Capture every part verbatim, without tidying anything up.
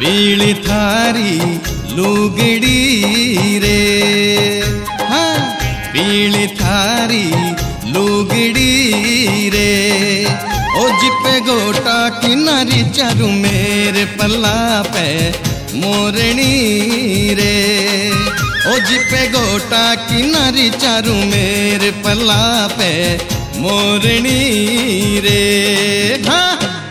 बीड़ी थारी लुगड़ी रे, हाँ बीड़ी थारी लुगड़ी रे। ओ जिपे गोटा किनारी चारू मेरे पल्ला पे मोरनी रे। ओ जिपे गोटा किनारी चारू मेरे पल्ला पे मोरनी रे, हाँ।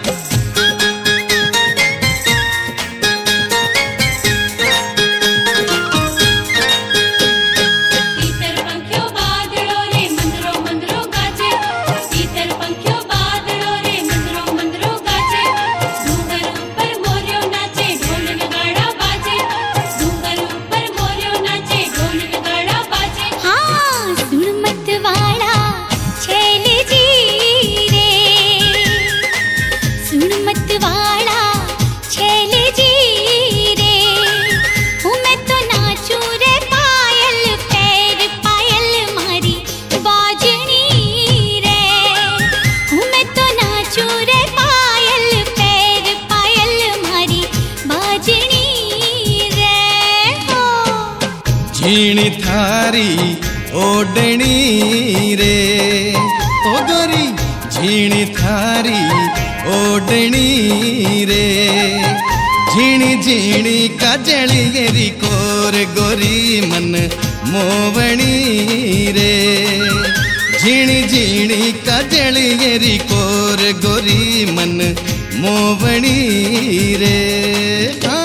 झीणी थारी ओडनी रे, ओ गोरी झीणी थारी ओडनी रे। झीणी झीणी काजली गेरी कोर गोरी मन मोवणी रे। झीणी झीणी काजली गेरी कोर गोरी मन मोवणी रे, हाँ।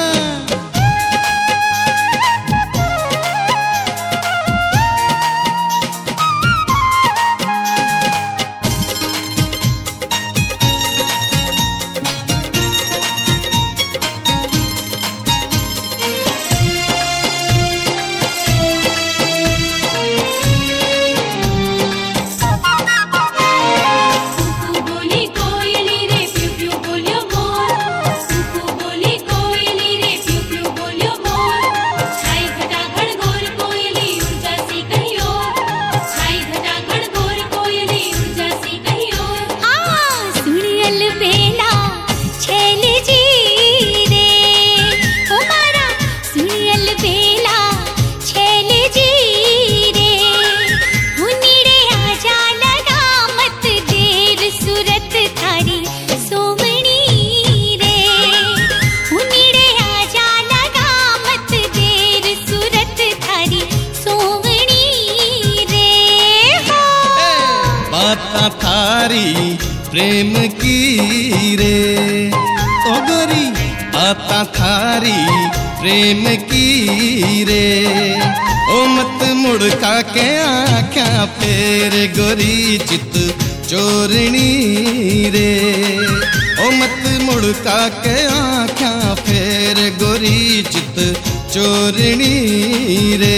थारी प्रेम की रे, ओ गोरी आता थारी प्रेम की रे। ओ मत मुड़का के आँखा फेर गोरी चित चोरनी रे। ओ मत मुड़का के आँखा फेर गोरी चित चोरनी रे।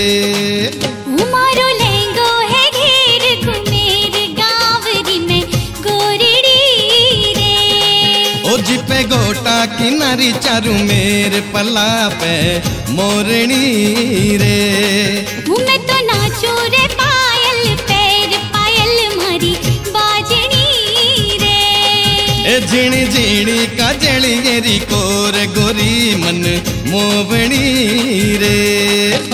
उमारो लेंगो है घेर घुमेर गावरी में गोरड़ी रे। ओ जिपे गोटा किनारी चारू मेरे पल्ला पे मोरनी रे। मैं तो नाचू रे पायल पैर पायल मारी बाजनी रे। ए झीणी झीणी काजली गेरी कोर गोरी मन मोवणी रे।